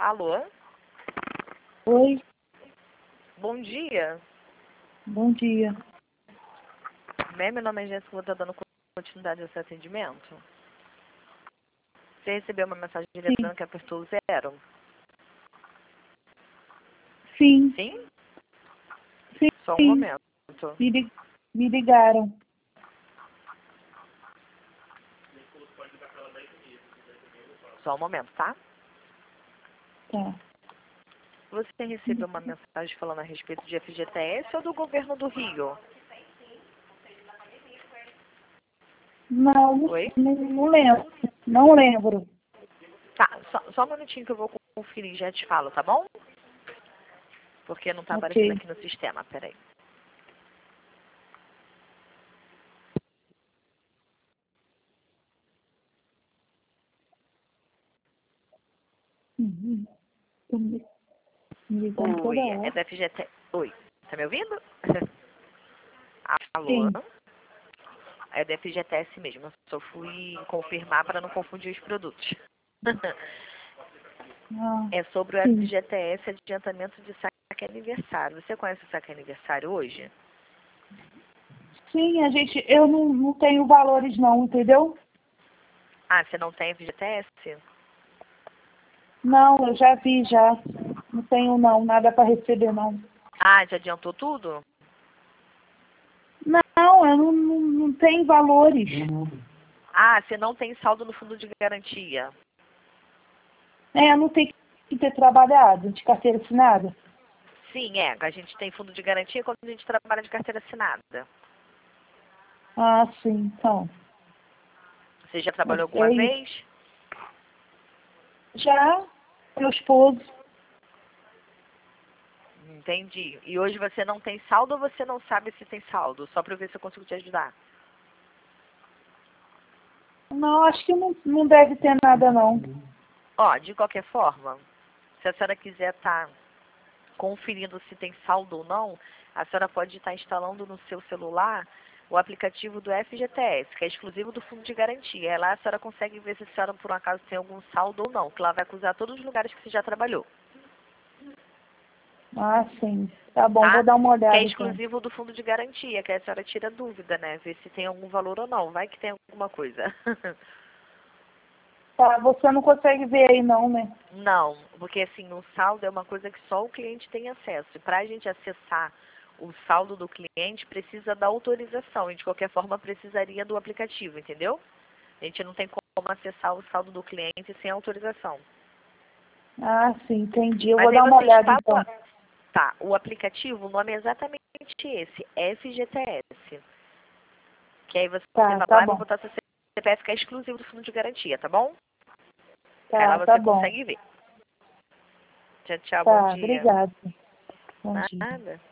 Alô? Oi, Bom dia. bom dia. Meu nome é Jéssica, vou estar dando continuidade ao seu atendimento. Você recebeu uma mensagem Sim, eletrônica que apertou o 0? sim, Sim? sim, Só um sim. momento. Me ligaram. Só um momento, tá? Tá. Você recebeu uma mensagem falando a respeito de FGTS ou do governo do Rio? Não, Oi? não lembro. Não lembro. Tá, só um minutinho que eu vou conferir e já te falo, tá bom? Porque não tá aparecendo Ok. aqui no sistema, peraí. Uhum. Tô me ligando toda Oi, é hora. da FGTS. Oi, tá me ouvindo? Alô? Sim. É da FGTS mesmo, eu só fui confirmar para não confundir os produtos. Ah, É sobre o sim. FGTS, adiantamento de saque aniversário. Você conhece o saque aniversário hoje? Sim, eu não tenho valores não, entendeu? Ah, você não tem FGTS? Não, eu já vi já. Não tenho não, nada para receber não. Ah, já adiantou tudo? Não, eu não tenho valores. Ah, você não tem saldo no fundo de garantia. Eu não tenho que ter trabalhado de carteira assinada. Sim, a gente tem fundo de garantia quando a gente trabalha de carteira assinada. Ah, sim, então. Você já trabalhou É alguma isso. vez? Já, meu esposo. Entendi. E hoje você não tem saldo ou você não sabe se tem saldo? Só para eu ver se eu consigo te ajudar. Não, acho que não deve ter nada, não. Ó, de qualquer forma, se a senhora quiser estar conferindo se tem saldo ou não, a senhora pode estar instalando no seu celular o aplicativo do FGTS, que é exclusivo do fundo de garantia. Lá a senhora consegue ver se a senhora por um acaso tem algum saldo ou não, que lá vai acusar todos os lugares que você já trabalhou, Ah, sim. Tá bom, vou tá? dar uma Que é olhada, então. exclusivo do fundo de garantia, que aí a senhora tira dúvida, né? Ver se tem algum valor ou não. Vai que tem alguma coisa. Tá, você não consegue ver aí, não, né? Não, porque assim, o saldo é uma coisa que só o cliente tem acesso. E para a gente acessar o saldo do cliente, precisa da autorização. E de qualquer forma, precisaria do aplicativo, entendeu? A gente não tem como acessar o saldo do cliente sem autorização. Ah, sim, entendi. Eu Mas vou aí dar uma você olhada, instala, então. tá, o aplicativo, o nome é exatamente esse, FGTS. Que aí você vai Tá lá e vai bom. botar seu CPF, que é exclusivo do fundo de garantia, tá bom? Aí lá Tá você bom. consegue ver. Tchau, tchau, bom Tá, dia. obrigada. Bom dia. Nada.